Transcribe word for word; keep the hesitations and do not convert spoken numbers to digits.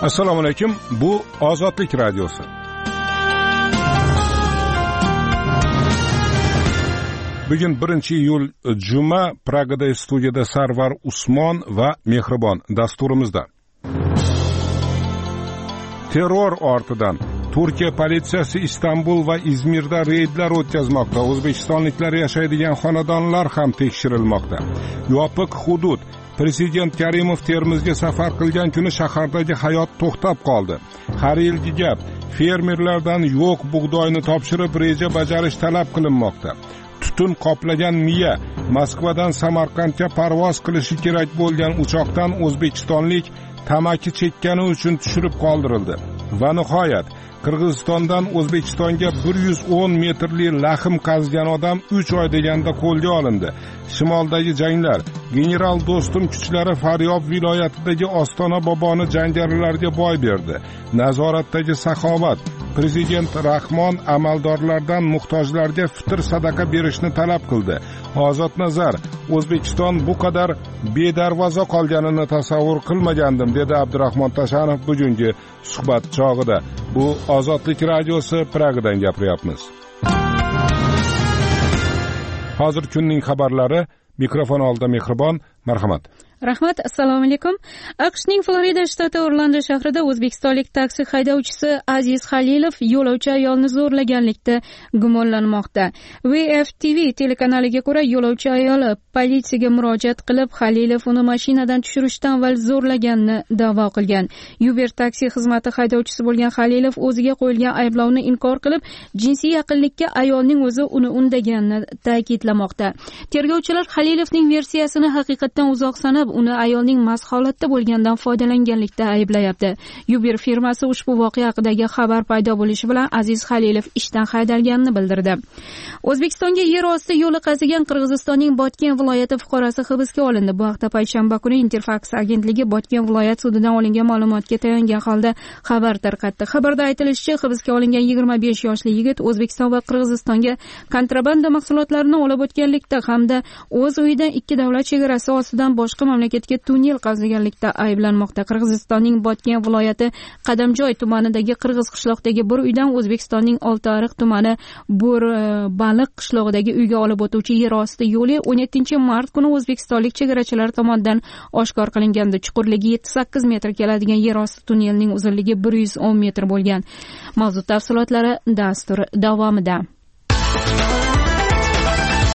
Assalomu alaykum. Bu Ozodlik radiosi. Bugun birinchi iyul juma, Pragada studiyada Sarvar Usmon va Mehribon dasturimizda. Terror ortidan Turkiya politsiyasi Istanbul va Izmirda reydlar o'tkazmoqda. O'zbekistonliklar yashaydigan xonadonlar ham tekshirilmoqda. Yopiq hudud. Prezident Karimov Termizga safar qilgan kuni shahardagi hayot to'xtab qoldi. Har yilgi gap, fermerlardan yo'q bug'doyni topshirib reja bajarish talab qilinmoqda. Tutun qoplagan miya Moskvadan Samarqandga parvoz qilishi kerak bo'lgan uchoqdan o'zbekistonlik tamaki chekkani uchun tushirib qoldirildi. Va nihoyat Qirg'izistondan O'zbekistonga bir yuz o'n metrli lahm qazgan odam uch oy deganda qo'lga olindi. Shimoldagi janglar, general Do'stum kuchlari Faryob viloyatidagi Ostona boboni jangarilarga boy berdi. Nazoratdagi saxovat, prezident Rahmon amaldorlardan muhtojlarga fitr sadaqa berishni talab qildi. Ozod nazar, O'zbekiston bu qadar bedarvoza qolganini tasavvur qilmagandim, dedi Abdurahmon Tashanov bugungi suhbat chog'ida. Bu Ozodlik radiosi, Pragadan gapiryapmiz. Hozir kunning xabarlari, mikrofon oldida Mehribon, marhamat. Rahmat, assalomu alaykum. AQShning Florida shtati Orlando shahrida o'zbekistonlik taksi haydovchisi Aziz Halilov yo'lovchi ayolni zo'rlaganlikda gumonlanmoqda. V F T V telekanaliga ko'ra, yo'lovchi ayol politsiyaga murojaat qilib, Halilov uni mashinadan tushirishdan avval zo'rlaganini da'vo qilgan. Uber taksi xizmati haydovchisi bo'lgan Halilov o'ziga qo'yilgan ayblovni inkor qilib, jinsiy yaqinlikka ayolning o'zi uni undaganini ta'kidlamoqda. Tergovchilar Halilovning versiyasini haqiqatdan uzoq sanab, uni ayolning mast holatda bo'lgandan foydalanganlikda ayblayapti. Uber firmasi ushbu voqea haqidagi xabar paydo bo'lishi bilan Aziz Halilov ishdan haydalganini bildirdi. O'zbekistonga yer osti yo'li qazigan Qirg'izistonning Botken viloyati fuqarosi hibsga olindi. Bu haqda payshanba kuni Interfax agentligi Botken viloyat sudidan olingan ma'lumotga tayangan holda xabar tarqatdi. Xabarda aytilishicha, hibsga olingan yigirma besh yoshli yigit O'zbekiston va Qirg'izistonga kontrabanda mahsulotlarini olib o'tganlikda hamda o'z uyidan ikki davlat chegarasi ostidan boshqa mamlakatga tunnel qazganlikda ayblanmoqda. Qirg'izistonning Botken viloyati Qadamjoy tumanidagi Qirg'iz qishloqdagi bir uydan O'zbekistonning Oltiariq tumani Bo'r Baliq qishlog'idagi uyga olib o'tuvchi yer osti yo'li o'n yettinchi mart kuni o'zbekistonlik chegarachilar tomonidan oshkor qilingandi. Chuqurligi yetti sakkiz metr keladigan yer osti tunnelining uzunligi bir yuz o'n metr bo'lgan. Mavzu tafsilotlari dastur davomida.